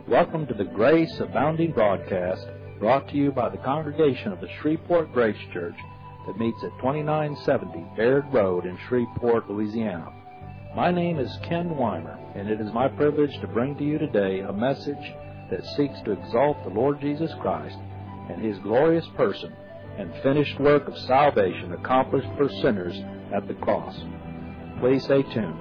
Welcome to the Grace Abounding broadcast, brought to you by the congregation of the Shreveport Grace Church that meets at 2970 Baird Road in Shreveport, Louisiana. My name is Ken Weimer, and it is my privilege to bring to you today a message that seeks to exalt the Lord Jesus Christ and His glorious person and finished work of salvation accomplished for sinners at the cross. Please stay tuned.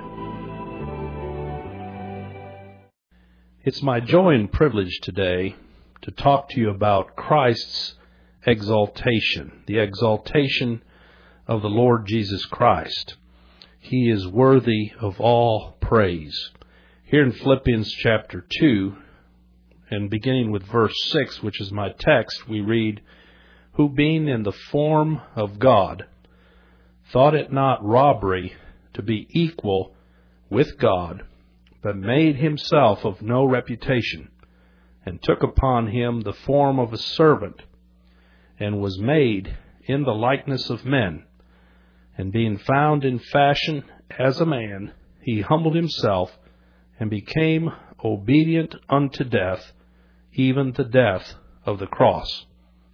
It's my joy and privilege today to talk to you about Christ's exaltation, the exaltation of the Lord Jesus Christ. He is worthy of all praise. Here in Philippians chapter 2, and beginning with verse 6, which is my text, we read, "Who being in the form of God, thought it not robbery to be equal with God, but made himself of no reputation, and took upon him the form of a servant, and was made in the likeness of men. And being found in fashion as a man, he humbled himself, and became obedient unto death, even the death of the cross.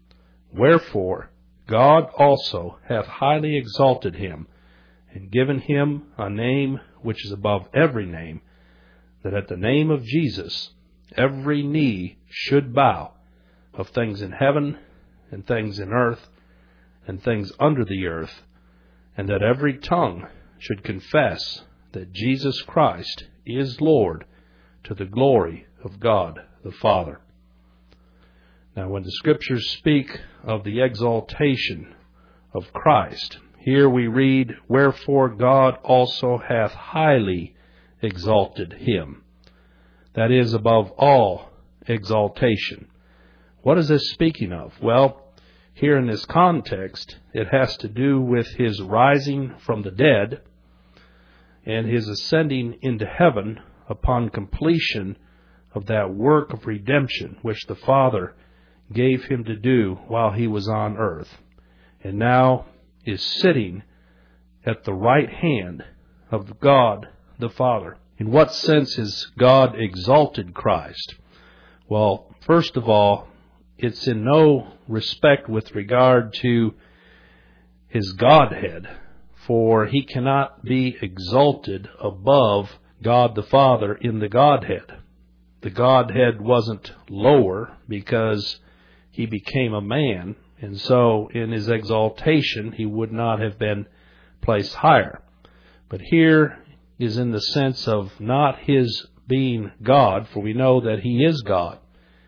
Wherefore God also hath highly exalted him, and given him a name which is above every name, that at the name of Jesus every knee should bow, of things in heaven, and things in earth, and things under the earth, and that every tongue should confess that Jesus Christ is Lord, to the glory of God the Father." Now, when the Scriptures speak of the exaltation of Christ, here we read, "Wherefore God also hath highly exalted him." That is, above all exaltation. What is this speaking of? Well, here in this context, it has to do with his rising from the dead and his ascending into heaven upon completion of that work of redemption which the Father gave him to do while he was on earth, and now is sitting at the right hand of God the Father. In what sense has God exalted Christ? Well, first of all, it's in no respect with regard to his Godhead, for he cannot be exalted above God the Father in the Godhead. The Godhead wasn't lower because he became a man, and so in his exaltation he would not have been placed higher. But here is in the sense of not his being God, for we know that he is God.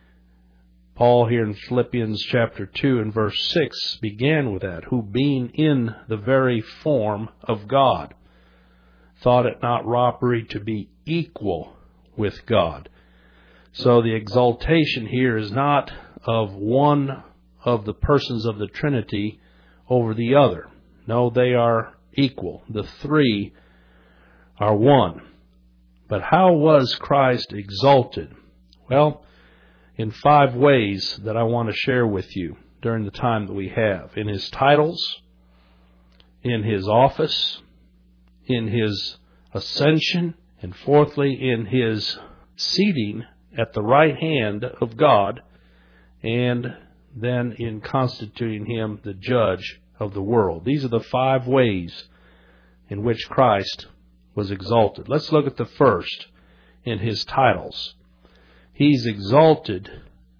Paul here in Philippians chapter 2 and verse 6 began with that, "Who being in the very form of God, thought it not robbery to be equal with God." So the exaltation here is not of one of the persons of the Trinity over the other. No, they are equal. The three are one. But how was Christ exalted? Well, in 5 ways that I want to share with you during the time that we have. In his titles, in his office, in his ascension, and fourthly, in his seating at the right hand of God, and then in constituting him the judge of the world. These are the 5 ways in which Christ was exalted. Let's look at the first, in his titles. He's exalted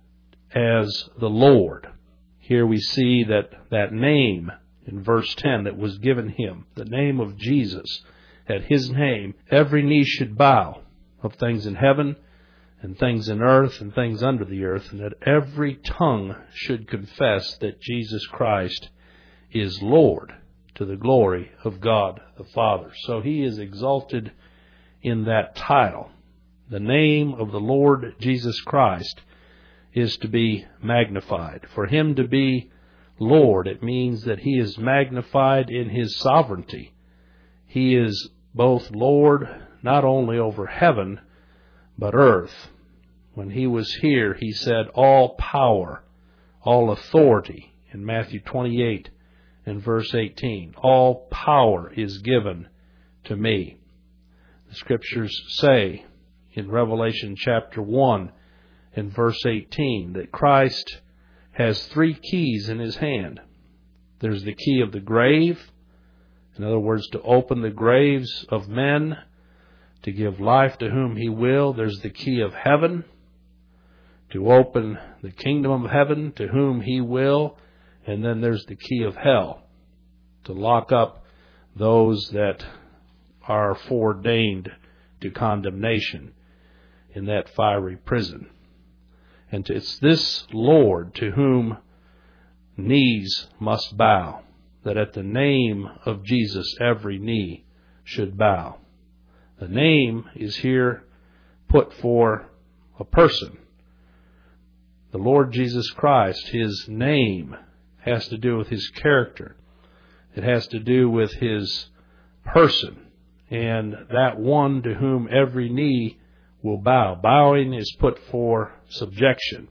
as the Lord. Here we see that name in verse 10 that was given him, the name of Jesus. At his name, every knee should bow, of things in heaven, and things in earth, and things under the earth, and that every tongue should confess that Jesus Christ is Lord, to the glory of God the Father. So he is exalted in that title. The name of the Lord Jesus Christ is to be magnified. For him to be Lord, it means that he is magnified in his sovereignty. He is both Lord not only over heaven, but earth. When he was here, he said, "All power, all authority," in Matthew 28 and verse 18. "All power is given to me." The Scriptures say in Revelation chapter 1 in verse 18, that Christ has 3 keys in his hand. There's the key of the grave, in other words, to open the graves of men, to give life to whom he will. There's the key of heaven, to open the kingdom of heaven to whom he will. And then there's the key of hell, to lock up those that are foreordained to condemnation in that fiery prison. And it's this Lord to whom knees must bow, that at the name of Jesus every knee should bow. The name is here put for a person. The Lord Jesus Christ, his name has to do with his character. It has to do with his person. And that one to whom every knee will bow. Bowing is put for subjection.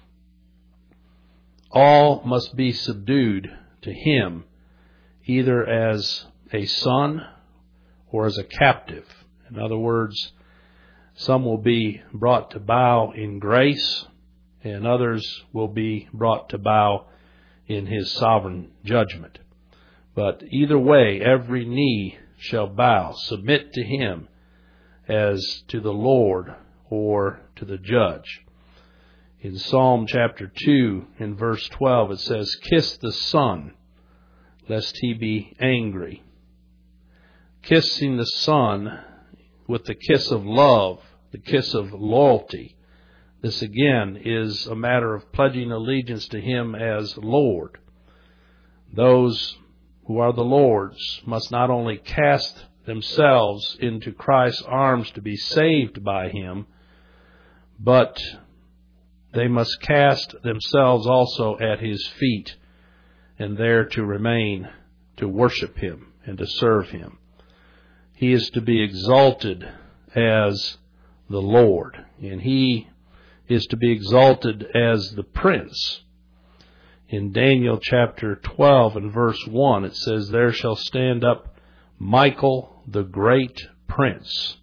All must be subdued to him, either as a son or as a captive. In other words, some will be brought to bow in grace, and others will be brought to bow in his sovereign judgment. But either way, every knee shall bow, submit to him as to the Lord or to the judge. In Psalm chapter 2, in verse 12, it says, "Kiss the Son, lest he be angry." Kissing the Son with the kiss of love, the kiss of loyalty. This again is a matter of pledging allegiance to him as Lord. Those who are the Lord's must not only cast themselves into Christ's arms to be saved by him, but they must cast themselves also at his feet, and there to remain, to worship him and to serve him. He is to be exalted as the Lord, and he is to be exalted as the Prince. In Daniel chapter 12 and verse 1, it says, "There shall stand up Michael the great prince."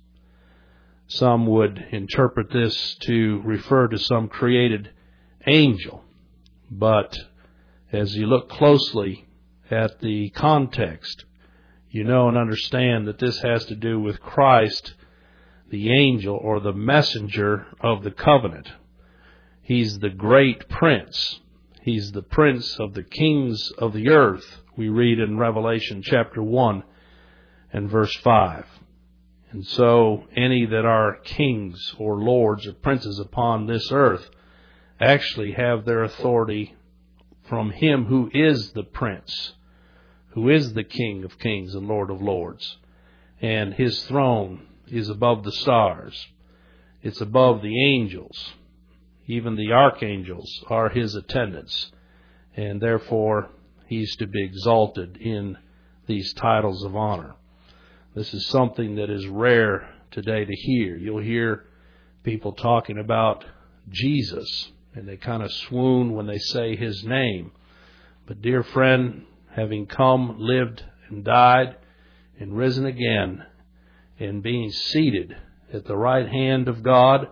Some would interpret this to refer to some created angel. But as you look closely at the context, you know and understand that this has to do with Christ, the angel or the messenger of the covenant. He's the great prince. He's the prince of the kings of the earth, we read in Revelation chapter 1 and verse 5. And so any that are kings or lords or princes upon this earth actually have their authority from him who is the prince, who is the King of kings and Lord of lords. And his throne is above the stars. It's above the angels. Even the archangels are his attendants. And therefore, he's to be exalted in these titles of honor. This is something that is rare today to hear. You'll hear people talking about Jesus, and they kind of swoon when they say his name. But dear friend, having come, lived, and died, and risen again, and being seated at the right hand of God,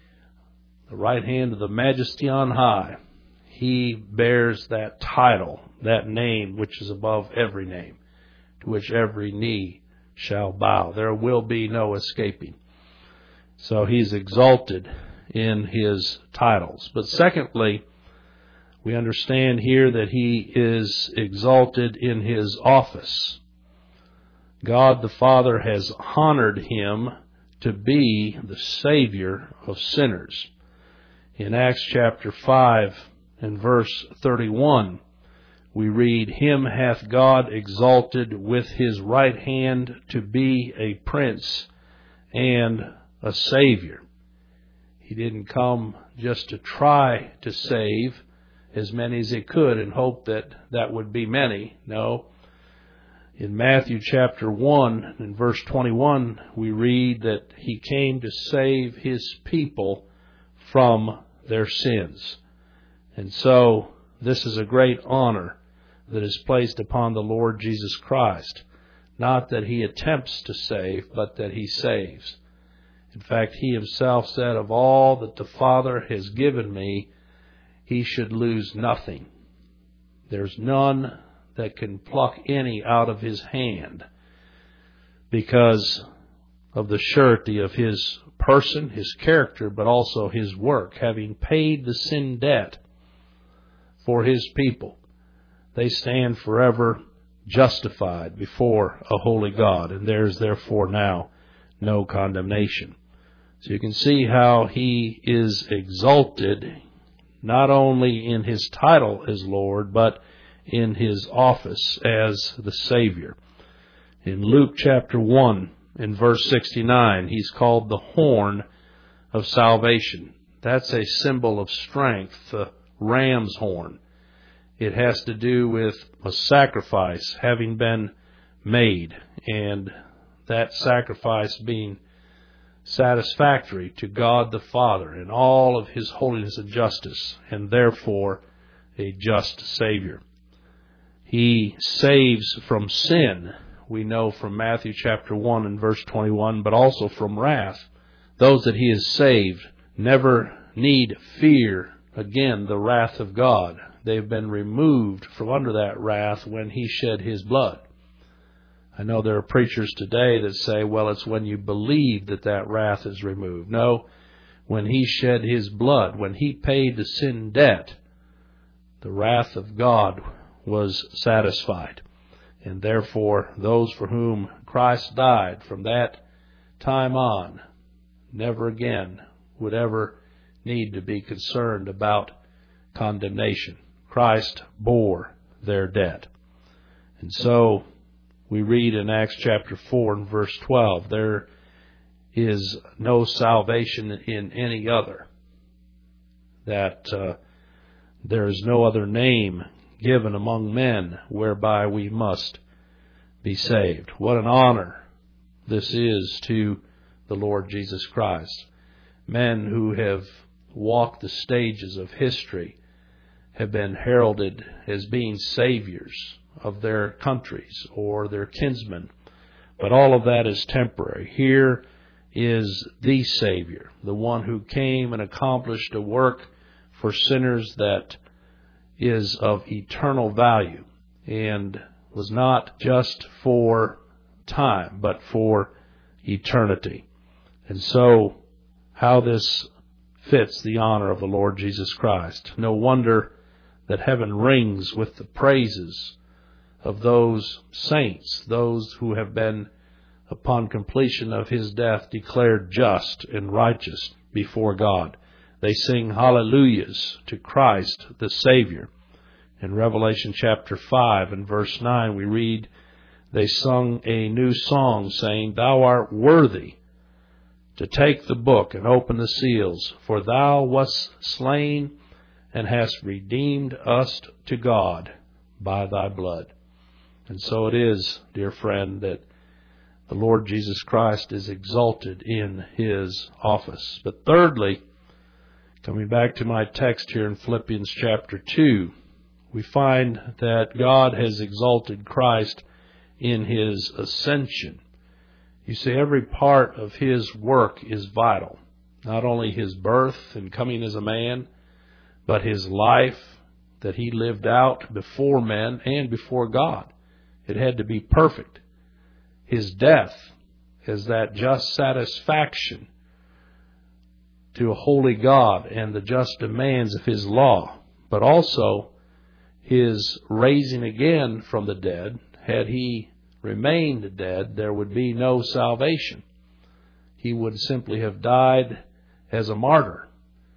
the right hand of the Majesty on high, he bears that title, that name which is above every name, to which every knee shall bow. There will be no escaping. So he's exalted in his titles. But secondly, we understand here that he is exalted in his office. God the Father has honored him to be the Savior of sinners. In Acts chapter 5 and verse 31, we read, "Him hath God exalted with his right hand to be a prince and a Savior." He didn't come just to try to save as many as he could and hope that that would be many. No. In Matthew chapter 1 and verse 21, we read that he came to save his people from their sins. And so this is a great honor that is placed upon the Lord Jesus Christ. Not that he attempts to save, but that he saves. In fact, He Himself said, of all that the Father has given me, He should lose nothing. There's none that can pluck any out of His hand because of the surety of His person, His character, but also His work. Having paid the sin debt for His people, they stand forever justified before a holy God, and there is therefore now no condemnation. So you can see how He is exalted, not only in His title as Lord, but in His office as the Savior. In Luke chapter 1, in verse 69, He's called the horn of salvation. That's a symbol of strength, the ram's horn. It has to do with a sacrifice having been made, and that sacrifice being satisfactory to God the Father in all of His holiness and justice, and therefore a just Savior. He saves from sin, we know from Matthew chapter 1 and verse 21, but also from wrath. Those that He has saved never need fear again the wrath of God. They've been removed from under that wrath when He shed His blood. I know there are preachers today that say, well, it's when you believe that that wrath is removed. No, when He shed His blood, when He paid the sin debt, the wrath of God was satisfied. And therefore, those for whom Christ died from that time on, never again would ever need to be concerned about condemnation. Christ bore their debt. And so, we read in Acts chapter 4 and verse 12, there is no salvation in any other. That there is no other name given among men whereby we must be saved. What an honor this is to the Lord Jesus Christ. Men who have walked the stages of history have been heralded as being saviors of their countries or their kinsmen. But all of that is temporary. Here is the Savior, the one who came and accomplished a work for sinners that is of eternal value and was not just for time, but for eternity. And so, how this fits the honor of the Lord Jesus Christ. No wonder that heaven rings with the praises of those saints, those who have been, upon completion of His death, declared just and righteous before God. They sing hallelujahs to Christ the Savior. In Revelation chapter 5 and verse 9 we read, they sung a new song saying, Thou art worthy to take the book and open the seals, for Thou wast slain and hast redeemed us to God by Thy blood. And so it is, dear friend, that the Lord Jesus Christ is exalted in His office. But thirdly, coming back to my text here in Philippians chapter 2, we find that God has exalted Christ in His ascension. You see, every part of His work is vital. Not only His birth and coming as a man, but His life that He lived out before men and before God. It had to be perfect. His death is that just satisfaction to a holy God and the just demands of His law, but also His raising again from the dead. Had He remained dead, there would be no salvation. He would simply have died as a martyr.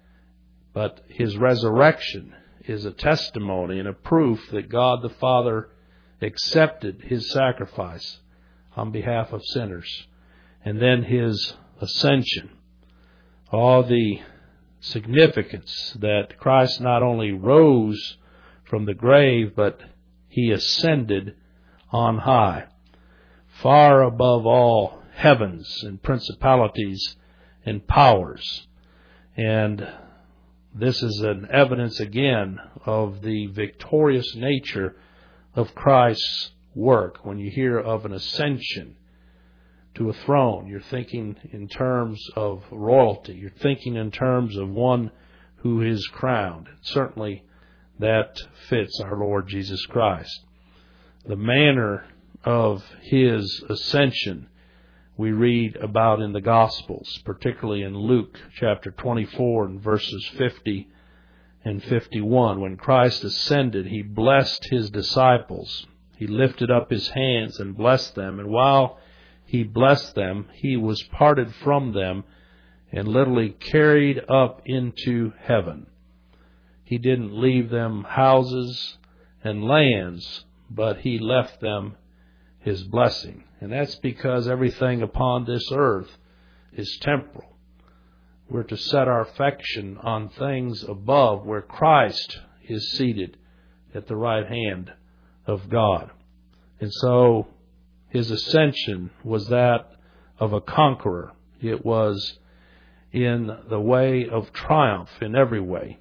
But His resurrection is a testimony and a proof that God the Father accepted His sacrifice on behalf of sinners. And then His ascension. All the significance that Christ not only rose from the grave, but He ascended on high, far above all heavens and principalities and powers. And this is an evidence again of the victorious nature of Christ's work. When you hear of an ascension, to a throne. You're thinking in terms of royalty. You're thinking in terms of one who is crowned. Certainly that fits our Lord Jesus Christ. The manner of His ascension we read about in the Gospels, particularly in Luke chapter 24 and verses 50 and 51. When Christ ascended, He blessed His disciples. He lifted up His hands and blessed them. And while He blessed them, He was parted from them and literally carried up into heaven. He didn't leave them houses and lands, but He left them His blessing. And that's because everything upon this earth is temporal. We're to set our affection on things above, where Christ is seated at the right hand of God. And so His ascension was that of a conqueror. It was in the way of triumph in every way.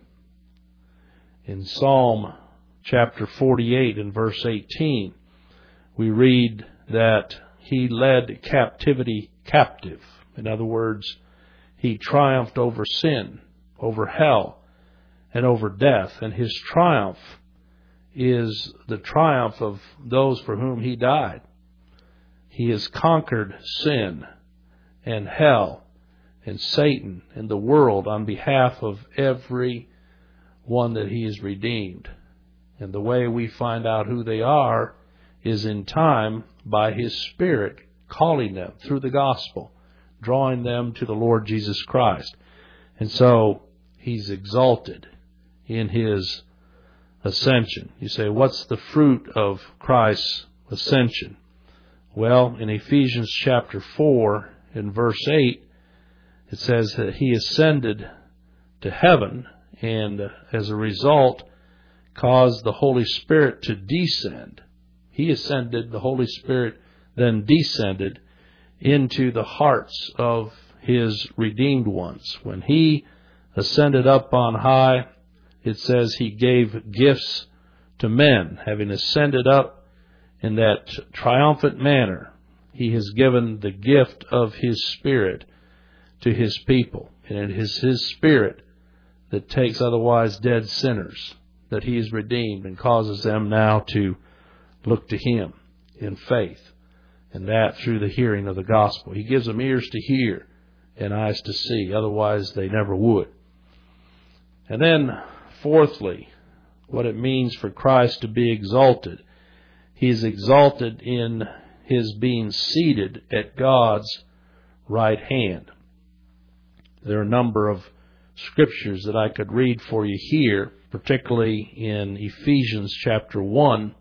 In Psalm chapter 48 and verse 18, we read that He led captivity captive. In other words, He triumphed over sin, over hell, and over death. And His triumph is the triumph of those for whom He died. He has conquered sin and hell and Satan and the world on behalf of every one that He has redeemed. And the way we find out who they are is in time by His Spirit calling them through the gospel, drawing them to the Lord Jesus Christ. And so He's exalted in His ascension. You say, what's the fruit of Christ's ascension? Well, in Ephesians chapter 4 and verse 8, it says that He ascended to heaven and as a result caused the Holy Spirit to descend. He ascended, the Holy Spirit then descended into the hearts of His redeemed ones. When He ascended up on high, it says He gave gifts to men. Having ascended up in that triumphant manner, He has given the gift of His Spirit to His people. And it is His Spirit that takes otherwise dead sinners that He has redeemed and causes them now to look to Him in faith, and that through the hearing of the gospel. He gives them ears to hear and eyes to see, otherwise they never would. And then, fourthly, what it means for Christ to be exalted. He is exalted in His being seated at God's right hand. There are a number of scriptures that I could read for you here, particularly in Ephesians chapter 1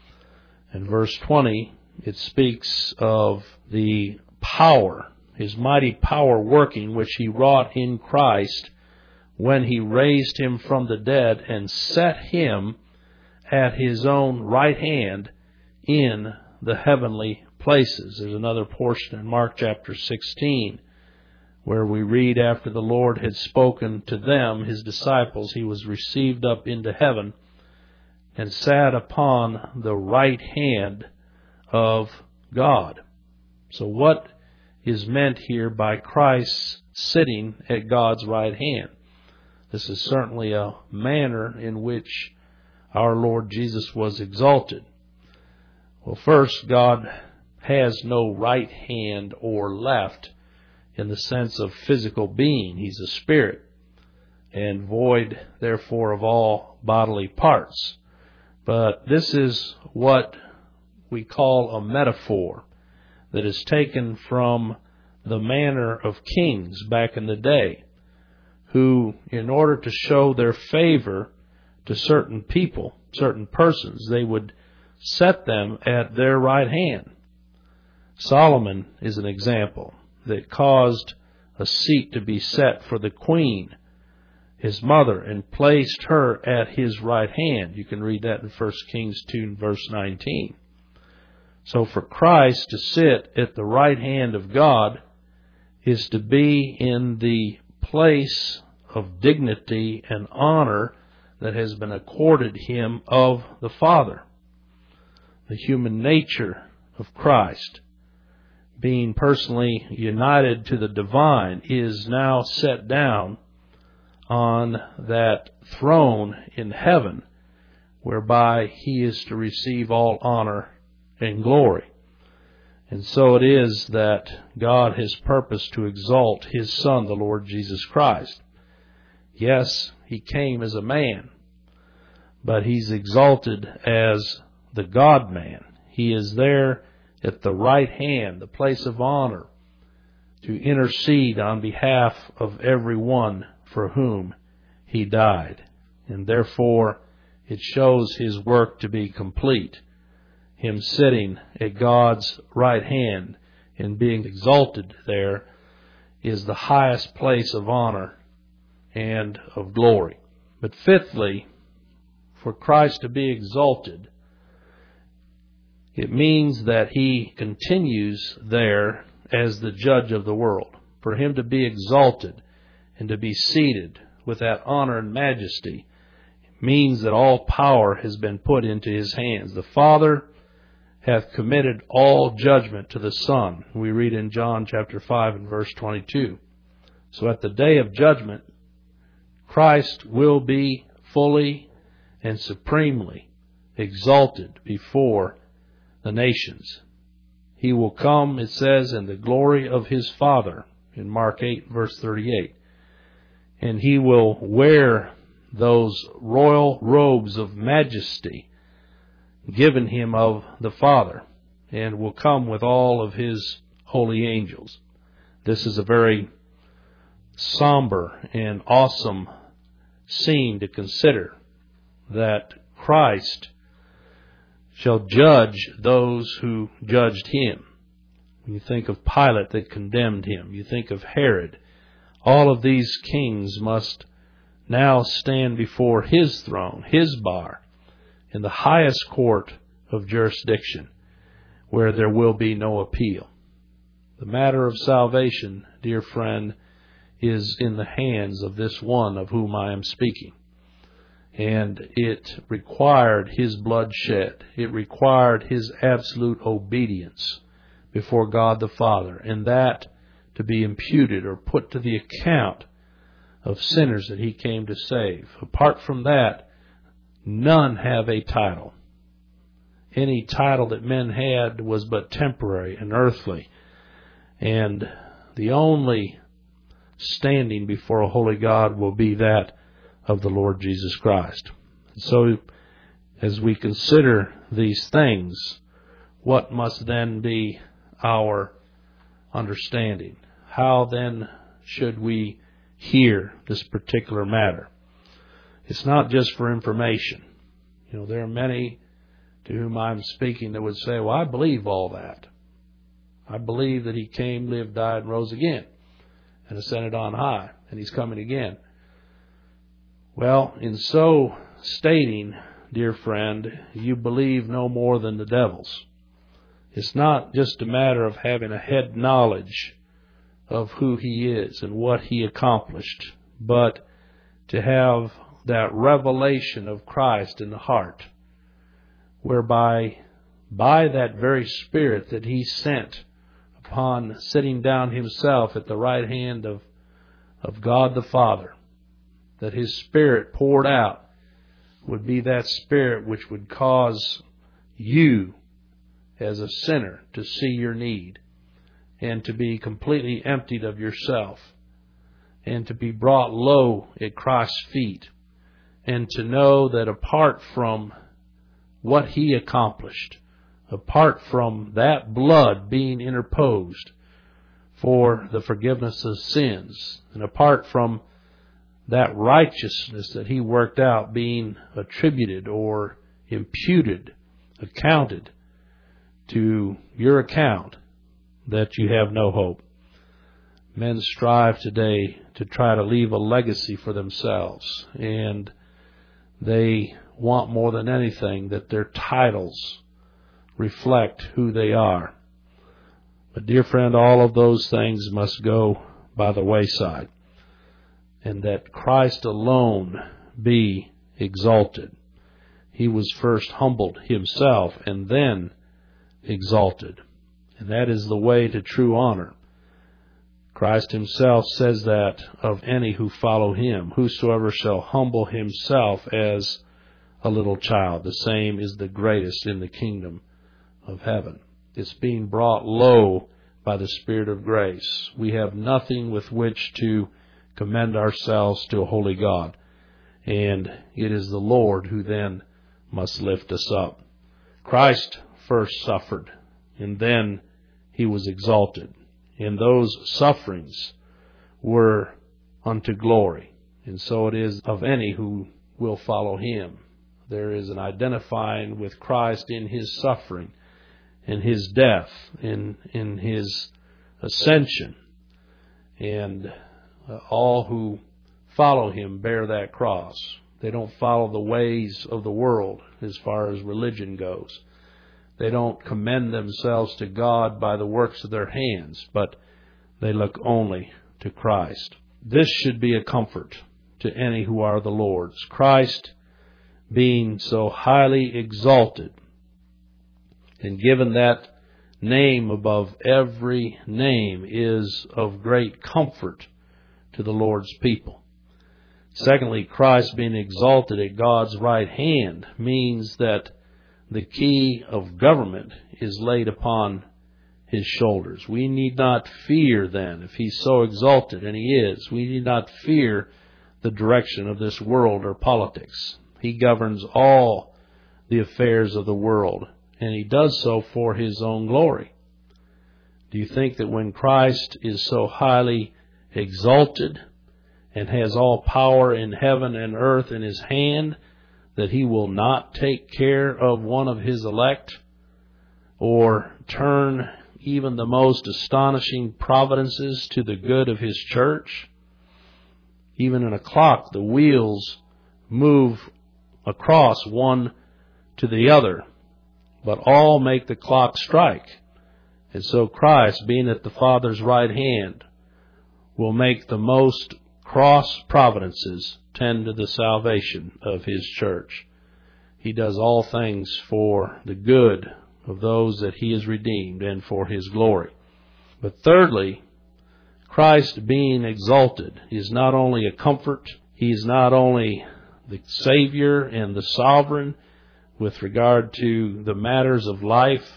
and verse 20. It speaks of the power, His mighty power working, which He wrought in Christ when He raised Him from the dead and set Him at His own right hand in the heavenly places. There's another portion in Mark chapter 16 where we read, after the Lord had spoken to them, His disciples, He was received up into heaven and sat upon the right hand of God. So what is meant here by Christ sitting at God's right hand? This is certainly a manner in which our Lord Jesus was exalted. Well, first, God has no right hand or left in the sense of physical being. He's a spirit and void, therefore, of all bodily parts. But this is what we call a metaphor that is taken from the manner of kings back in the day, who, in order to show their favor to certain people, certain persons, they would set them at their right hand. Solomon is an example that caused a seat to be set for the queen, his mother, and placed her at his right hand. You can read that in 1 Kings 2 and verse 19. So for Christ to sit at the right hand of God is to be in the place of dignity and honor that has been accorded Him of the Father. The human nature of Christ being personally united to the divine, is now set down on that throne in heaven, whereby he is to receive all honor and glory. And so it is that God has purposed to exalt His Son, the Lord Jesus Christ. Yes, He came as a man, but He's exalted as the God-man. He is there at the right hand, the place of honor, to intercede on behalf of everyone for whom He died. And therefore, it shows His work to be complete. Him sitting at God's right hand and being exalted there is the highest place of honor and of glory. But fifthly, for Christ to be exalted, it means that He continues there as the judge of the world. For Him to be exalted and to be seated with that honor and majesty means that all power has been put into His hands. The Father hath committed all judgment to the Son. We read in John chapter 5 and verse 22. So at the day of judgment, Christ will be fully and supremely exalted before the nations. He will come, it says, in the glory of His Father, in Mark 8 verse 38. And He will wear those royal robes of majesty given Him of the Father, and will come with all of His holy angels. This is a very somber and awesome scene to consider, that Christ shall judge those who judged Him. When you think of Pilate that condemned Him, you think of Herod, all of these kings must now stand before His throne, His bar, in the highest court of jurisdiction, where there will be no appeal. The matter of salvation, dear friend, is in the hands of this one of whom I am speaking. And it required His blood shed. It required His absolute obedience before God the Father, and that to be imputed or put to the account of sinners that He came to save. Apart from that, none have a title. Any title that men had was but temporary and earthly. And the only standing before a holy God will be that of the Lord Jesus Christ. And so, as we consider these things, what must then be our understanding? How then should we hear this particular matter? It's not just for information. You know, there are many to whom I'm speaking that would say, well, I believe all that. I believe that He came, lived, died, and rose again, and ascended on high, and He's coming again. Well, in so stating, dear friend, you believe no more than the devils. It's not just a matter of having a head knowledge of who He is and what He accomplished, but to have that revelation of Christ in the heart, whereby by that very Spirit that He sent upon sitting down Himself at the right hand of God the Father, that His Spirit poured out would be that Spirit which would cause you as a sinner to see your need and to be completely emptied of yourself and to be brought low at Christ's feet, and to know that apart from what He accomplished, apart from that blood being interposed for the forgiveness of sins, and apart from that righteousness that He worked out being attributed or imputed, accounted to your account, that you have no hope. Men strive today to try to leave a legacy for themselves, and they want more than anything that their titles reflect who they are. But dear friend, all of those things must go by the wayside, and that Christ alone be exalted. He was first humbled Himself and then exalted. And that is the way to true honor. Christ himself says that of any who follow him. Whosoever shall humble himself as a little child, the same is the greatest in the kingdom of heaven. It's being brought low by the Spirit of grace. We have nothing with which to commend ourselves to a holy God. And it is the Lord who then must lift us up. Christ first suffered, and then he was exalted. And those sufferings were unto glory. And so it is of any who will follow him. There is an identifying with Christ in his suffering, in his death, in his ascension. And all who follow him bear that cross. They don't follow the ways of the world as far as religion goes. They don't commend themselves to God by the works of their hands, but they look only to Christ. This should be a comfort to any who are the Lord's. Christ being so highly exalted and given that name above every name is of great comfort to the Lord's people. Secondly, Christ being exalted at God's right hand means that the key of government is laid upon his shoulders. We need not fear then, if he's so exalted, and he is, we need not fear the direction of this world or politics. He governs all the affairs of the world, and he does so for his own glory. Do you think that when Christ is so highly exalted and has all power in heaven and earth in his hand, that he will not take care of one of his elect, or turn even the most astonishing providences to the good of his church? Even in a clock, the wheels move across one to the other, but all make the clock strike. And so Christ, being at the Father's right hand, will make the most cross providences tend to the salvation of his church. He does all things for the good of those that he has redeemed and for his glory. But thirdly, Christ being exalted is not only a comfort, he is not only the Savior and the sovereign with regard to the matters of life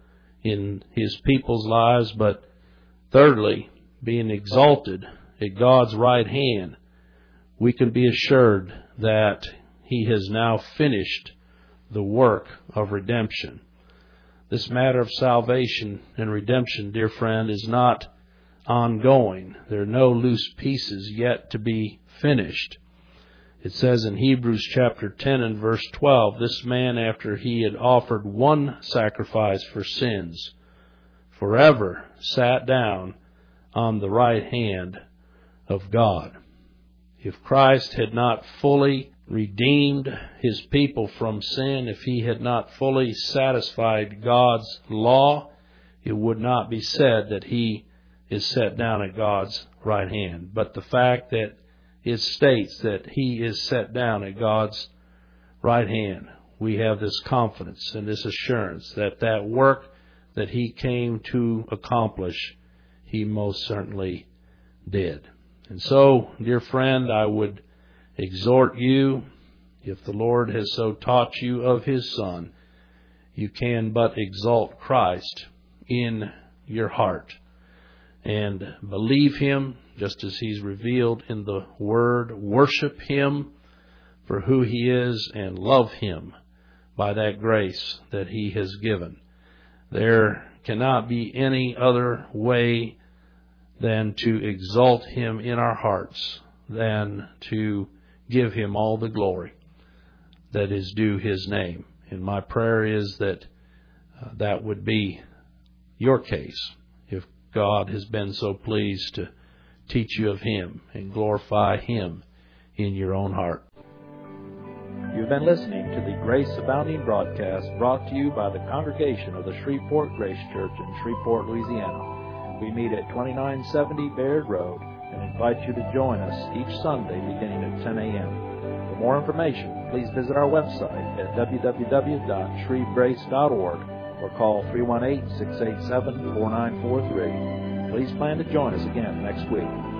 in his people's lives, but thirdly, being exalted at God's right hand, we can be assured that he has now finished the work of redemption. This matter of salvation and redemption, dear friend, is not ongoing. There are no loose pieces yet to be finished. It says in Hebrews chapter 10 and verse 12, this man, after he had offered one sacrifice for sins, forever sat down on the right hand of God. If Christ had not fully redeemed his people from sin, if he had not fully satisfied God's law, it would not be said that he is set down at God's right hand. But the fact that it states that he is set down at God's right hand, we have this confidence and this assurance that that work that he came to accomplish, he most certainly did. And so, dear friend, I would exhort you, if the Lord has so taught you of his Son, you can but exalt Christ in your heart and believe him just as he's revealed in the Word. Worship him for who he is and love him by that grace that he has given. There cannot be any other way than to exalt him in our hearts, than to give him all the glory that is due his name. And my prayer is that that would be your case, if God has been so pleased to teach you of him and glorify him in your own heart. You've been listening to the Grace Abounding broadcast brought to you by the congregation of the Shreveport Grace Church in Shreveport, Louisiana. We meet at 2970 Baird Road and invite you to join us each Sunday beginning at 10 a.m. For more information, please visit our website at www.shrevegrace.org or call 318-687-4943. Please plan to join us again next week.